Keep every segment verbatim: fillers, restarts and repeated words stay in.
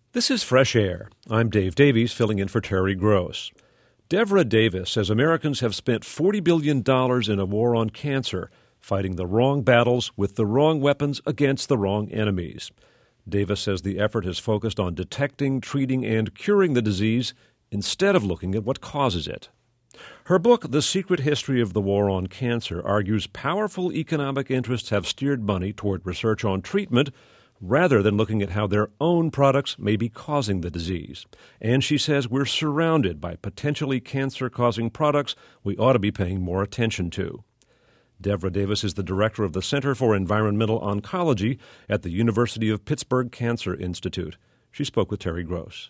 This is Fresh Air. I'm Dave Davies, filling in for Terry Gross. Devra Davis says Americans have spent forty billion dollars in a war on cancer, fighting the wrong battles with the wrong weapons against the wrong enemies. Davis says the effort has focused on detecting, treating, and curing the disease instead of looking at what causes it. Her book, The Secret History of the War on Cancer, argues powerful economic interests have steered money toward research on treatment rather than looking at how their own products may be causing the disease. And she says we're surrounded by potentially cancer-causing products we ought to be paying more attention to. Devra Davis is the director of the Center for Environmental Oncology at the University of Pittsburgh Cancer Institute. She spoke with Terry Gross.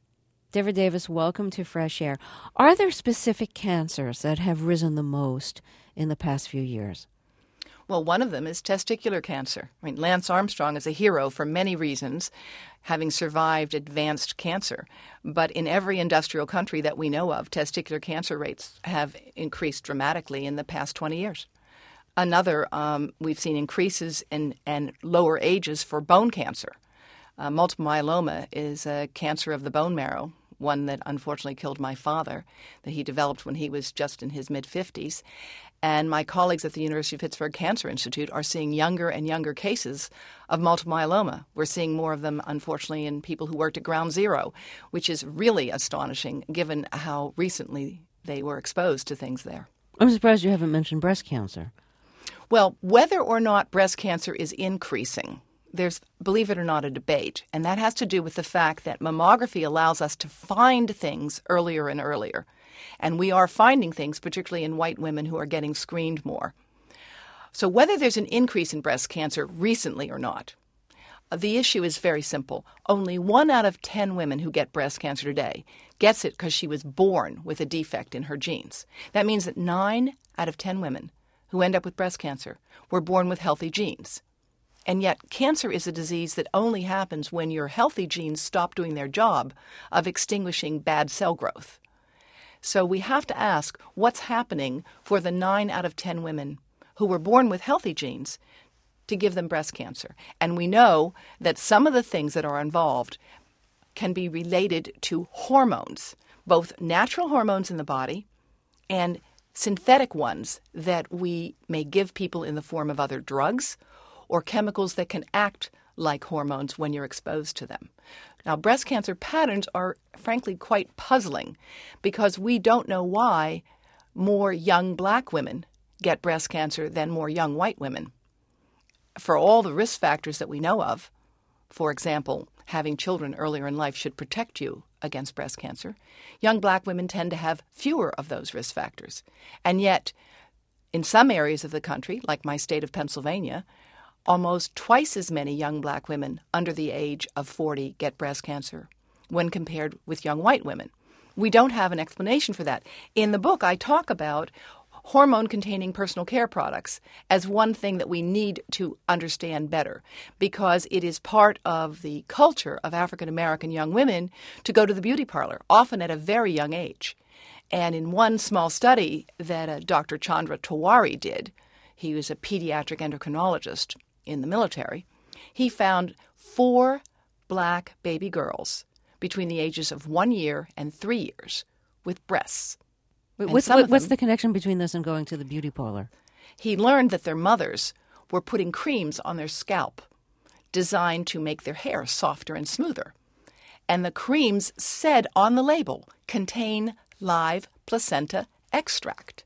Devra Davis, welcome to Fresh Air. Are there specific cancers that have risen the most in the past few years? Well, one of them is testicular cancer. I mean, Lance Armstrong is a hero for many reasons, having survived advanced cancer. But in every industrial country that we know of, testicular cancer rates have increased dramatically in the past twenty years. Another, um, we've seen increases in and lower ages for bone cancer. Uh, multiple myeloma is a cancer of the bone marrow, one that unfortunately killed my father, that he developed when he was just in his mid-fifties. And my colleagues at the University of Pittsburgh Cancer Institute are seeing younger and younger cases of multiple myeloma. We're seeing more of them, unfortunately, in people who worked at Ground Zero, which is really astonishing given how recently they were exposed to things there. I'm surprised you haven't mentioned breast cancer. Well, whether or not breast cancer is increasing, there's, believe it or not, a debate. And that has to do with the fact that mammography allows us to find things earlier and earlier. And we are finding things, particularly in white women who are getting screened more. So whether there's an increase in breast cancer recently or not, the issue is very simple. Only one out of ten women who get breast cancer today gets it because she was born with a defect in her genes. That means that nine out of ten women who end up with breast cancer were born with healthy genes. And yet cancer is a disease that only happens when your healthy genes stop doing their job of extinguishing bad cell growth. So we have to ask what's happening for the nine out of ten women who were born with healthy genes to give them breast cancer. And we know that some of the things that are involved can be related to hormones, both natural hormones in the body and synthetic ones that we may give people in the form of other drugs or chemicals that can act like hormones when you're exposed to them. Now, breast cancer patterns are, frankly, quite puzzling because we don't know why more young black women get breast cancer than more young white women. For all the risk factors that we know of, for example, having children earlier in life should protect you against breast cancer, young black women tend to have fewer of those risk factors. And yet, in some areas of the country, like my state of Pennsylvania, almost twice as many young black women under the age of forty get breast cancer when compared with young white women. We don't have an explanation for that. In the book, I talk about hormone-containing personal care products as one thing that we need to understand better because it is part of the culture of African-American young women to go to the beauty parlor, often at a very young age. And in one small study that uh, Doctor Chandra Tawari did, he was a pediatric endocrinologist in the military, he found four black baby girls between the ages of one year and three years with breasts. What's, what, what's them, the connection between this and going to the beauty parlor? He learned that their mothers were putting creams on their scalp designed to make their hair softer and smoother. And the creams said on the label, contain live placenta extract.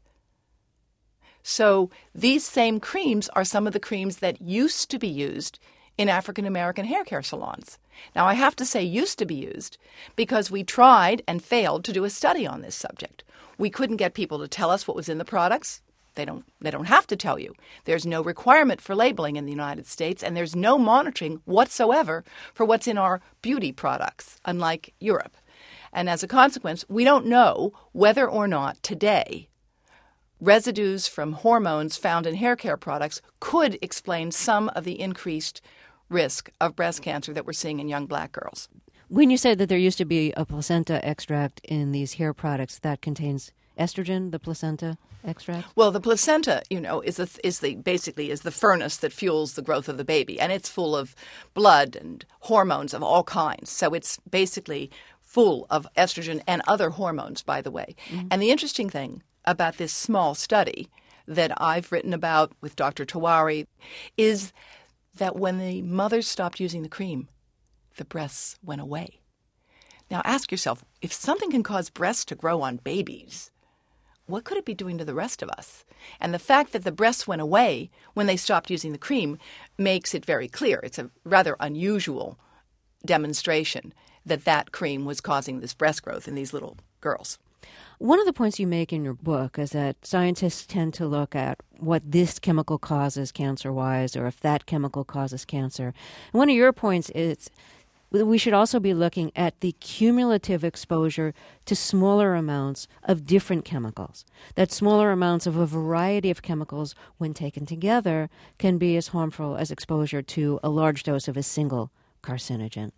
So these same creams are some of the creams that used to be used in African-American hair care salons. Now, I have to say used to be used because we tried and failed to do a study on this subject. We couldn't get people to tell us what was in the products. They don't, they don't have to tell you. There's no requirement for labeling in the United States, and there's no monitoring whatsoever for what's in our beauty products, unlike Europe. And as a consequence, we don't know whether or not today residues from hormones found in hair care products could explain some of the increased risk of breast cancer that we're seeing in young black girls. When you say that there used to be a placenta extract in these hair products, that contains estrogen, the placenta extract? Well, the placenta, you know, is the is the basically is the furnace that fuels the growth of the baby, and it's full of blood and hormones of all kinds. So it's basically full of estrogen and other hormones, by the way. Mm-hmm. And the interesting thing about this small study that I've written about with Doctor Tewari is that when the mothers stopped using the cream, the breasts went away. Now ask yourself, if something can cause breasts to grow on babies, what could it be doing to the rest of us? And the fact that the breasts went away when they stopped using the cream makes it very clear. It's a rather unusual demonstration that that cream was causing this breast growth in these little girls. One of the points you make in your book is that scientists tend to look at what this chemical causes cancer-wise, or if that chemical causes cancer. And one of your points is we should also be looking at the cumulative exposure to smaller amounts of different chemicals. That smaller amounts of a variety of chemicals, when taken together, can be as harmful as exposure to a large dose of a single carcinogen.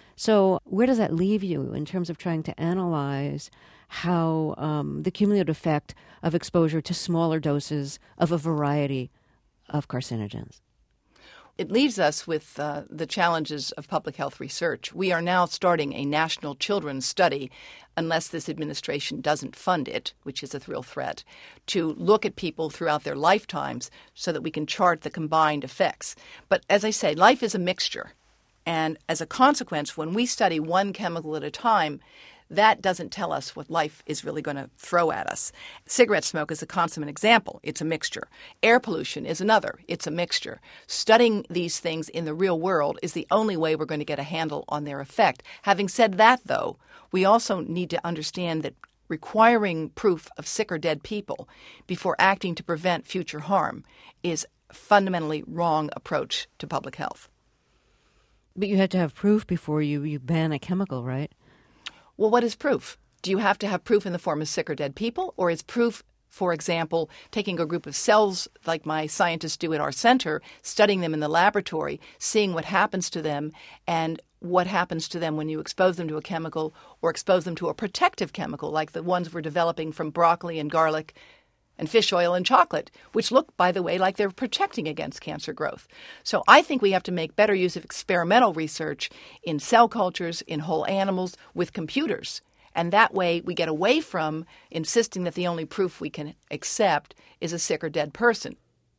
So where does that leave you in terms of trying to analyze how um, the cumulative effect of exposure to smaller doses of a variety of carcinogens? It leaves us with uh, the challenges of public health research. We are now starting a national children's study, unless this administration doesn't fund it, which is a real threat, to look at people throughout their lifetimes so that we can chart the combined effects. But as I say, life is a mixture. And as a consequence, when we study one chemical at a time, that doesn't tell us what life is really going to throw at us. Cigarette smoke is a consummate example. It's a mixture. Air pollution is another. It's a mixture. Studying these things in the real world is the only way we're going to get a handle on their effect. Having said that, though, we also need to understand that requiring proof of sick or dead people before acting to prevent future harm is a fundamentally wrong approach to public health. But you have to have proof before you, you ban a chemical, right? Well, what is proof? Do you have to have proof in the form of sick or dead people? Or is proof, for example, taking a group of cells like my scientists do at our center, studying them in the laboratory, seeing what happens to them and what happens to them when you expose them to a chemical or expose them to a protective chemical like the ones we're developing from broccoli and garlic and fish oil and chocolate, which look, by the way, like they're protecting against cancer growth. So I think we have to make better use of experimental research in cell cultures, in whole animals, with computers. And that way we get away from insisting that the only proof we can accept is a sick or dead person.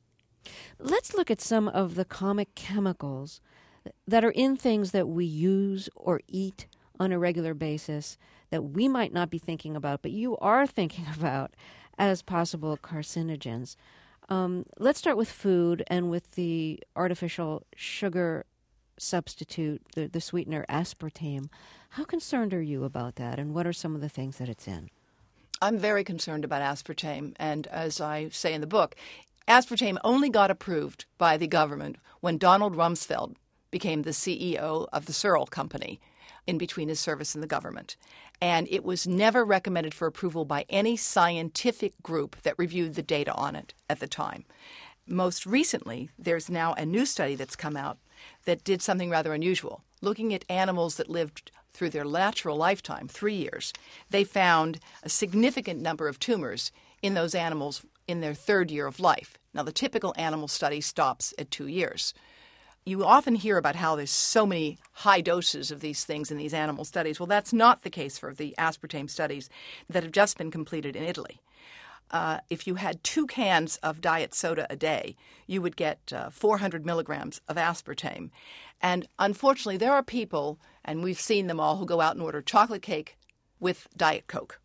Let's look at some of the comic chemicals that are in things that we use or eat on a regular basis that we might not be thinking about, but you are thinking about as possible carcinogens. Um, let's start with food and with the artificial sugar substitute, the, the sweetener aspartame. How concerned are you about that, and what are some of the things that it's in? I'm very concerned about aspartame, and as I say in the book, aspartame only got approved by the government when Donald Rumsfeld became the C E O of the Searle Company in between his service in the government. And it was never recommended for approval by any scientific group that reviewed the data on it at the time. Most recently, there's now a new study that's come out that did something rather unusual. Looking at animals that lived through their natural lifetime, three years, they found a significant number of tumors in those animals in their third year of life. Now, the typical animal study stops at two years. You often hear about how there's so many high doses of these things in these animal studies. Well, that's not the case for the aspartame studies that have just been completed in Italy. Uh, if you had two cans of diet soda a day, you would get uh, four hundred milligrams of aspartame. And unfortunately, there are people, and we've seen them all, who go out and order chocolate cake with Diet Coke.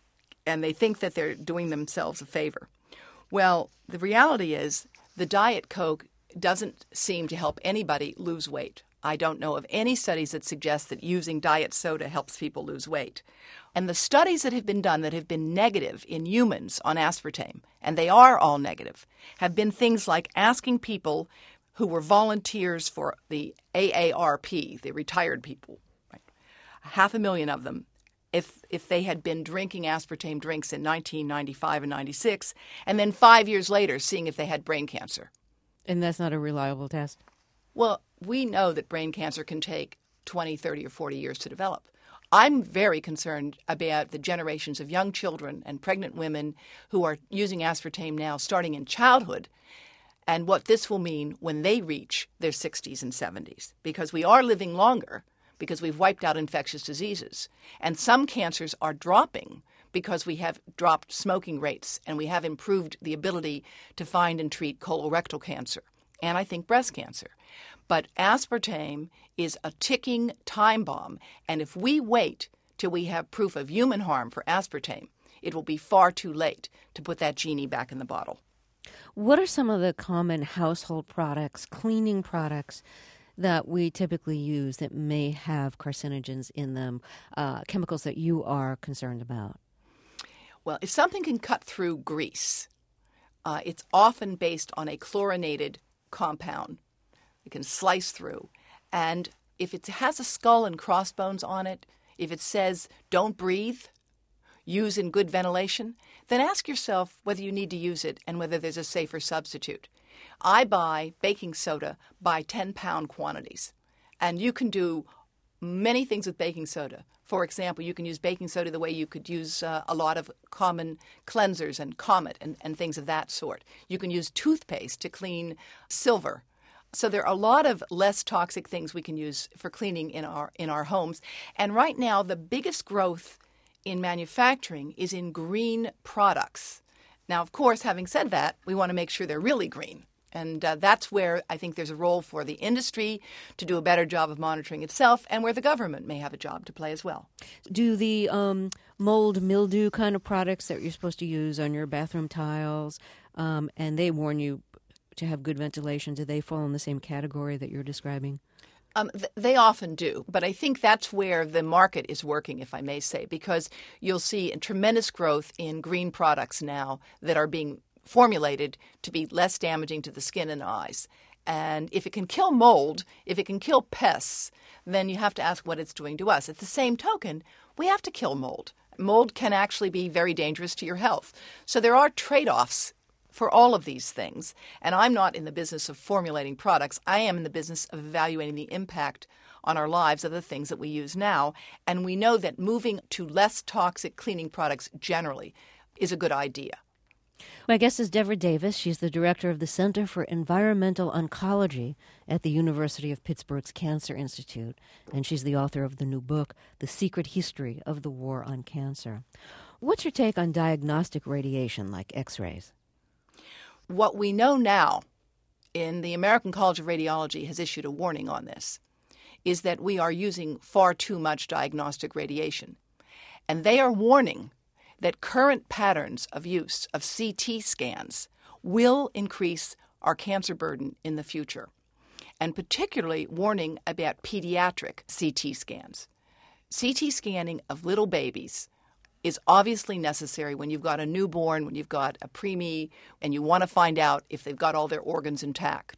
And they think that they're doing themselves a favor. Well, the reality is the Diet Coke doesn't seem to help anybody lose weight. I don't know of any studies that suggest that using diet soda helps people lose weight. And the studies that have been done that have been negative in humans on aspartame, and they are all negative, have been things like asking people who were volunteers for the A A R P, the retired people, right, half a million of them, if if they had been drinking aspartame drinks in nineteen ninety-five and ninety-six, and then five years later seeing if they had brain cancer. And that's not a reliable test? Well, we know that brain cancer can take twenty, thirty, or forty years to develop. I'm very concerned about the generations of young children and pregnant women who are using aspartame now starting in childhood, and what this will mean when they reach their sixties and seventies, because we are living longer because we've wiped out infectious diseases. And some cancers are dropping because we have dropped smoking rates and we have improved the ability to find and treat colorectal cancer and I think breast cancer. But aspartame is a ticking time bomb, and if we wait till we have proof of human harm for aspartame, it will be far too late to put that genie back in the bottle. What are some of the common household products, cleaning products, that we typically use that may have carcinogens in them, uh, chemicals that you are concerned about? Well, if something can cut through grease, uh, it's often based on a chlorinated compound. It can slice through. And if it has a skull and crossbones on it, if it says don't breathe, use in good ventilation, then ask yourself whether you need to use it and whether there's a safer substitute. I buy baking soda by ten-pound quantities, and you can do many things with baking soda. For example, you can use baking soda the way you could use uh, a lot of common cleansers and Comet and, and things of that sort. You can use toothpaste to clean silver. So there are a lot of less toxic things we can use for cleaning in our in our homes. And right now, the biggest growth in manufacturing is in green products. Now, of course, having said that, we want to make sure they're really green. And uh, that's where I think there's a role for the industry to do a better job of monitoring itself, and where the government may have a job to play as well. Do the um, mold, mildew kind of products that you're supposed to use on your bathroom tiles, um, and they warn you to have good ventilation, do they fall in the same category that you're describing? Um, th- they often do, but I think that's where the market is working, if I may say, because you'll see a tremendous growth in green products now that are being formulated to be less damaging to the skin and eyes. And if it can kill mold, if it can kill pests, then you have to ask what it's doing to us. At the same token, we have to kill mold. Mold can actually be very dangerous to your health. So there are trade-offs for all of these things. And I'm not in the business of formulating products. I am in the business of evaluating the impact on our lives of the things that we use now. And we know that moving to less toxic cleaning products generally is a good idea. My guest is Devra Davis. She's the director of the Center for Environmental Oncology at the University of Pittsburgh's Cancer Institute, and she's the author of the new book, The Secret History of the War on Cancer. What's your take on diagnostic radiation like X-rays? What we know now, in the American College of Radiology has issued a warning on this, is that we are using far too much diagnostic radiation. And they are warning that current patterns of use of C T scans will increase our cancer burden in the future, and particularly warning about pediatric C T scans. C T scanning of little babies is obviously necessary when you've got a newborn, when you've got a preemie, and you want to find out if they've got all their organs intact.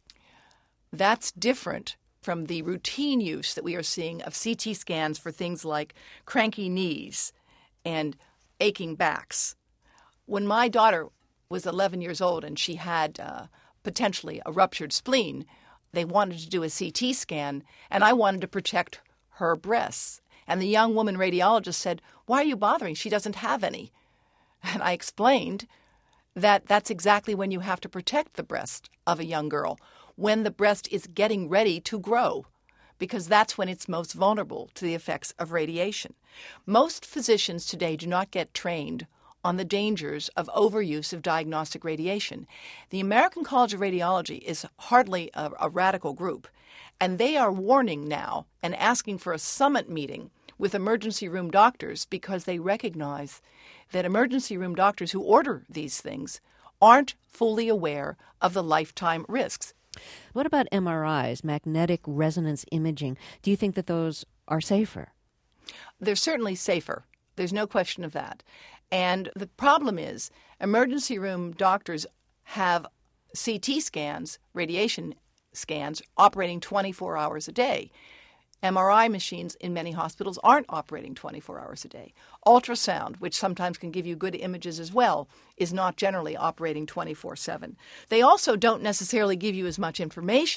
That's different from the routine use that we are seeing of C T scans for things like cranky knees and aching backs. When my daughter was eleven years old and she had uh, potentially a ruptured spleen, they wanted to do a C T scan, and I wanted to protect her breasts. And the young woman radiologist said, "Why are you bothering? She doesn't have any." And I explained that that's exactly when you have to protect the breast of a young girl, when the breast is getting ready to grow, because that's when it's most vulnerable to the effects of radiation. Most physicians today do not get trained on the dangers of overuse of diagnostic radiation. The American College of Radiology is hardly a, a radical group, and they are warning now and asking for a summit meeting with emergency room doctors because they recognize that emergency room doctors who order these things aren't fully aware of the lifetime risks. What about M R Is, magnetic resonance imaging? Do you think that those are safer? They're certainly safer. There's no question of that. And the problem is emergency room doctors have C T scans, radiation scans, operating twenty-four hours a day. M R I machines in many hospitals aren't operating twenty-four hours a day. Ultrasound, which sometimes can give you good images as well, is not generally operating twenty-four seven. They also don't necessarily give you as much information.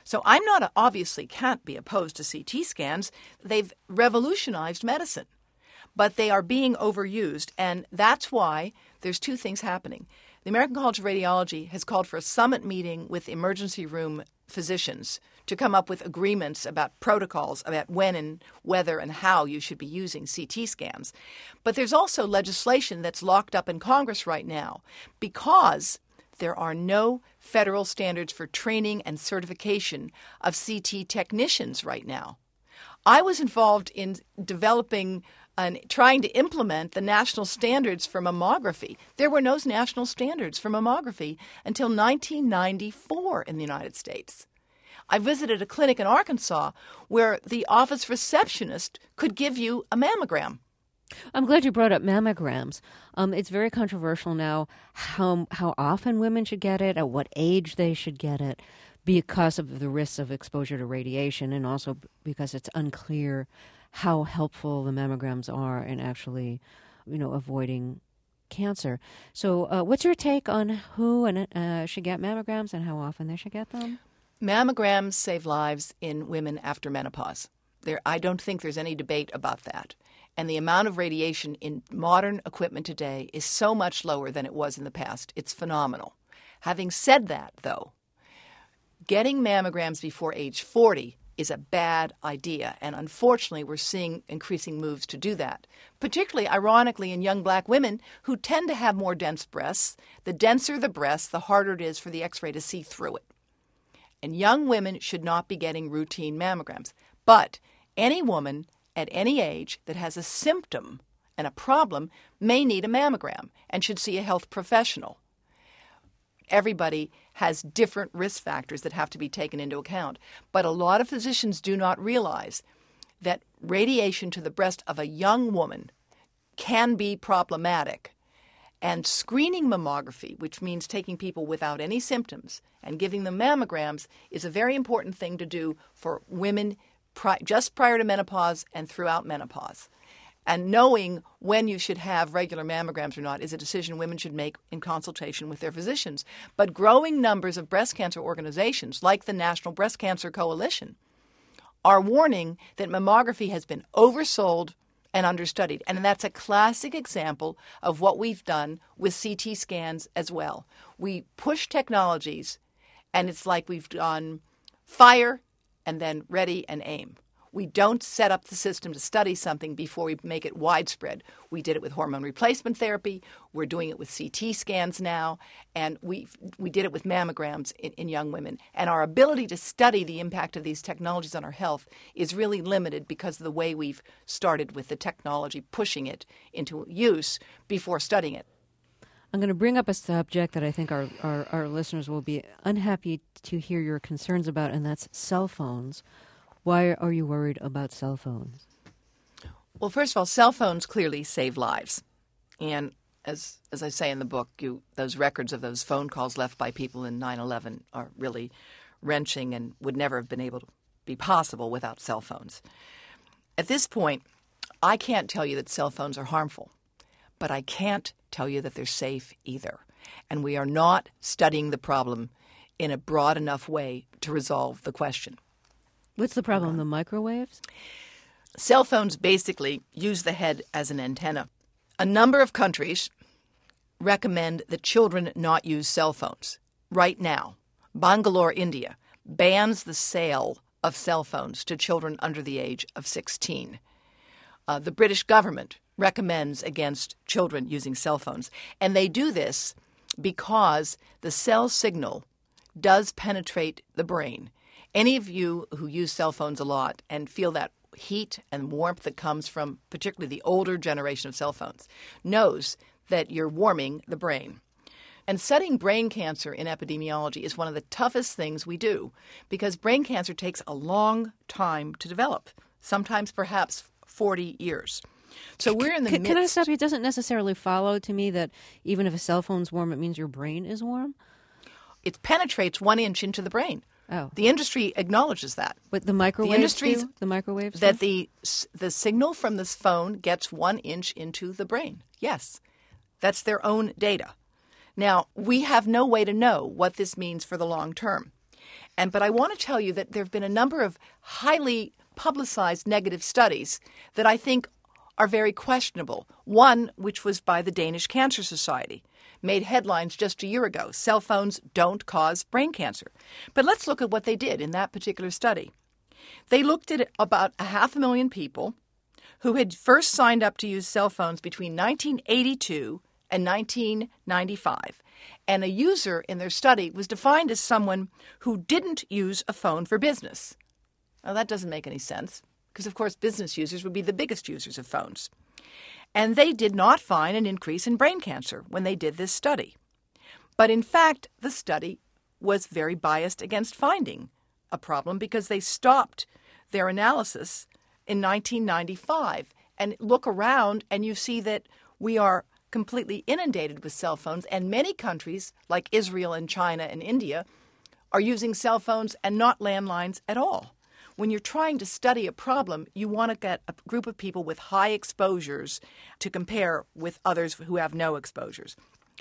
So I'm not obviously can't be opposed to C T scans. They've revolutionized medicine, but they are being overused, and that's why there's two things happening. The American College of Radiology has called for a summit meeting with emergency room physicians to come up with agreements about protocols about when and whether and how you should be using C T scans. But there's also legislation that's locked up in Congress right now because there are no federal standards for training and certification of C T technicians right now. I was involved in developing and trying to implement the national standards for mammography. There were no national standards for mammography until nineteen ninety-four in the United States. I visited a clinic in Arkansas where the office receptionist could give you a mammogram. I'm glad you brought up mammograms. Um, it's very controversial now how how often women should get it, at what age they should get it, because of the risks of exposure to radiation, and also because it's unclear how helpful the mammograms are in actually, you know, avoiding cancer. So uh, what's your take on who and uh, should get mammograms and how often they should get them? Mammograms save lives in women after menopause. There, I don't think there's any debate about that. And the amount of radiation in modern equipment today is so much lower than it was in the past. It's phenomenal. Having said that, though, getting mammograms before age forty is a bad idea. And unfortunately, we're seeing increasing moves to do that, particularly, ironically, in young black women who tend to have more dense breasts. The denser the breast, the harder it is for the X-ray to see through it. And young women should not be getting routine mammograms. But any woman at any age that has a symptom and a problem may need a mammogram and should see a health professional. Everybody has different risk factors that have to be taken into account. But a lot of physicians do not realize that radiation to the breast of a young woman can be problematic. And screening mammography, which means taking people without any symptoms and giving them mammograms, is a very important thing to do for women pri- just prior to menopause and throughout menopause. And knowing when you should have regular mammograms or not is a decision women should make in consultation with their physicians. But growing numbers of breast cancer organizations, like the National Breast Cancer Coalition, are warning that mammography has been oversold and understudied. And that's a classic example of what we've done with C T scans as well. We push technologies, and it's like we've done fire and then ready and aim. We don't set up the system to study something before we make it widespread. We did it with hormone replacement therapy. We're doing it with C T scans now. And we we did it with mammograms in, in young women. And our ability to study the impact of these technologies on our health is really limited because of the way we've started with the technology, pushing it into use before studying it. I'm going to bring up a subject that I think our, our, our listeners will be unhappy to hear your concerns about, and that's cell phones. Why are you worried about cell phones? Well, first of all, cell phones clearly save lives. And as as I say in the book, you, those records of those phone calls left by people in nine eleven are really wrenching and would never have been able to be possible without cell phones. At this point, I can't tell you that cell phones are harmful, but I can't tell you that they're safe either. And we are not studying the problem in a broad enough way to resolve the question. What's the problem, the microwaves? Cell phones basically use the head as an antenna. A number of countries recommend that children not use cell phones. Right now, Bangalore, India, bans the sale of cell phones to children under the age of sixteen. Uh, the British government recommends against children using cell phones. And they do this because the cell signal does penetrate the brain. Any of you who use cell phones a lot and feel that heat and warmth that comes from particularly the older generation of cell phones knows that you're warming the brain. And studying brain cancer in epidemiology is one of the toughest things we do because brain cancer takes a long time to develop, sometimes perhaps forty years. So we're in the can, midst... Can I stop you? It doesn't necessarily follow to me that even if a cell phone's warm, it means your brain is warm? It penetrates one inch into the brain. Oh. The industry acknowledges that. But the microwaves the industry's, do? The microwaves That do? the the signal from this phone gets one inch into the brain. Yes. That's their own data. Now, we have no way to know what this means for the long term. And but I want to tell you that there have been a number of highly publicized negative studies that I think are very questionable. One, which was by the Danish Cancer Society, made headlines just a year ago. Cell phones don't cause brain cancer. But let's look at what they did in that particular study. They looked at about a half a million people who had first signed up to use cell phones between nineteen eighty-two and nineteen ninety-five. And a user in their study was defined as someone who didn't use a phone for business. Now, that doesn't make any sense because, of course, business users would be the biggest users of phones. And they did not find an increase in brain cancer when they did this study. But in fact, the study was very biased against finding a problem because they stopped their analysis in nineteen ninety-five. And look around and you see that we are completely inundated with cell phones, and many countries like Israel and China and India are using cell phones and not landlines at all. When you're trying to study a problem, you want to get a group of people with high exposures to compare with others who have no exposures.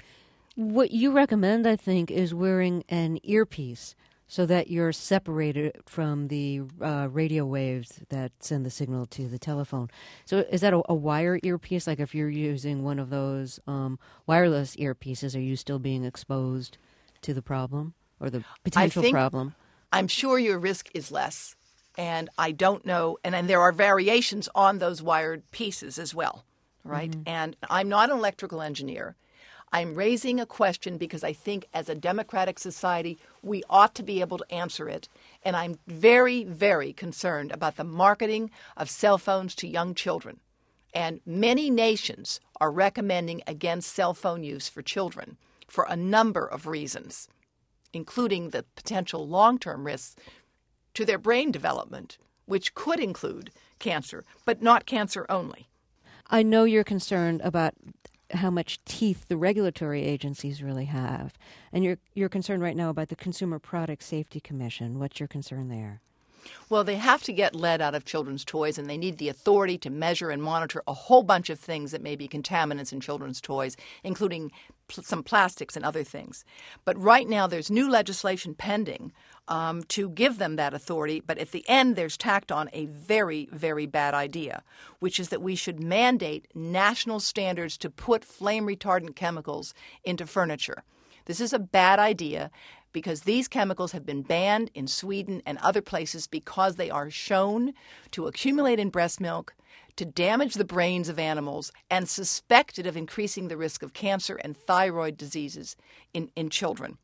What you recommend, I think, is wearing an earpiece so that you're separated from the uh, radio waves that send the signal to the telephone. So is that a, a wire earpiece? Like if you're using one of those um, wireless earpieces, are you still being exposed to the problem or the potential I think, problem? I'm sure your risk is less. And I don't know, and, and there are variations on those wired pieces as well, right? Mm-hmm. And I'm not an electrical engineer. I'm raising a question because I think as a democratic society, we ought to be able to answer it. And I'm very, very concerned about the marketing of cell phones to young children. And many nations are recommending against cell phone use for children for a number of reasons, including the potential long-term risks to their brain development, which could include cancer, but not cancer only. I know you're concerned about how much teeth the regulatory agencies really have. And you're you're concerned right now about the Consumer Product Safety Commission. What's your concern there? Well, they have to get lead out of children's toys, and they need the authority to measure and monitor a whole bunch of things that may be contaminants in children's toys, including pl- some plastics and other things. But right now there's new legislation pending um, to give them that authority, but at the end there's tacked on a very, very bad idea, which is that we should mandate national standards to put flame-retardant chemicals into furniture. This is a bad idea because these chemicals have been banned in Sweden and other places because they are shown to accumulate in breast milk, to damage the brains of animals, and suspected of increasing the risk of cancer and thyroid diseases in, in children.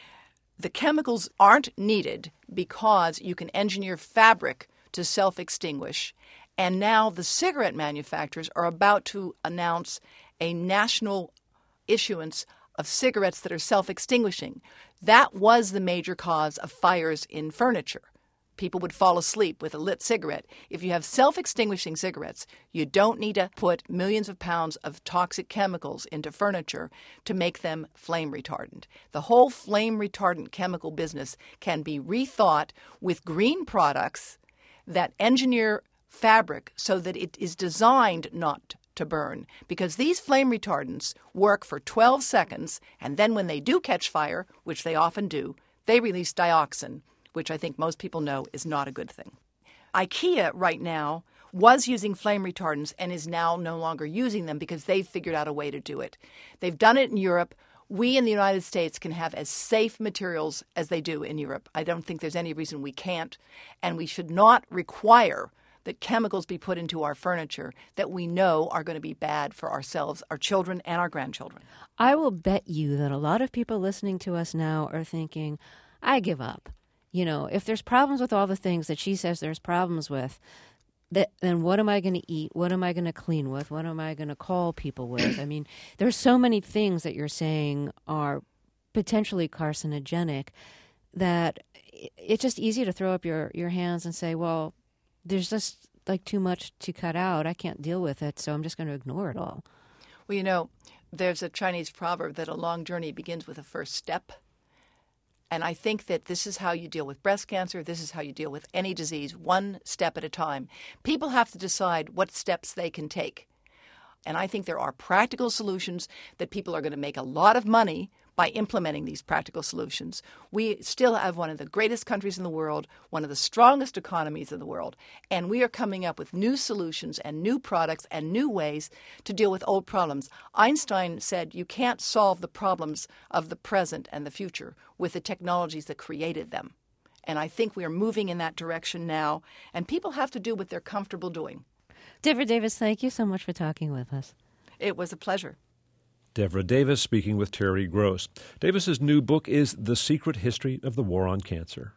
The chemicals aren't needed because you can engineer fabric to self-extinguish. And now the cigarette manufacturers are about to announce a national issuance of cigarettes that are self-extinguishing. That was the major cause of fires in furniture. People would fall asleep with a lit cigarette. If you have self-extinguishing cigarettes, you don't need to put millions of pounds of toxic chemicals into furniture to make them flame retardant. The whole flame retardant chemical business can be rethought with green products that engineer fabric so that it is designed not to burn, because these flame retardants work for twelve seconds, and then when they do catch fire, which they often do, they release dioxin, which I think most people know is not a good thing. IKEA right now was using flame retardants and is now no longer using them because they've figured out a way to do it. They've done it in Europe. We in the United States can have as safe materials as they do in Europe. I don't think there's any reason we can't, and we should not require that chemicals be put into our furniture that we know are going to be bad for ourselves, our children, and our grandchildren. I will bet you that a lot of people listening to us now are thinking, I give up. You know, if there's problems with all the things that she says there's problems with, that, then what am I going to eat? What am I going to clean with? What am I going to call people with? I mean, there's so many things that you're saying are potentially carcinogenic that it's just easy to throw up your, your hands and say, well, there's just like too much to cut out. I can't deal with it, so I'm just going to ignore it all. Well, you know, there's a Chinese proverb that a long journey begins with a first step. And I think that this is how you deal with breast cancer. This is how you deal with any disease, one step at a time. People have to decide what steps they can take. And I think there are practical solutions that people are going to make a lot of money by implementing these practical solutions. We still have one of the greatest countries in the world, one of the strongest economies in the world, and we are coming up with new solutions and new products and new ways to deal with old problems. Einstein said you can't solve the problems of the present and the future with the technologies that created them. And I think we are moving in that direction now, and people have to do what they're comfortable doing. Devra Davis, thank you so much for talking with us. It was a pleasure. Devra Davis speaking with Terry Gross. Davis's new book is The Secret History of the War on Cancer.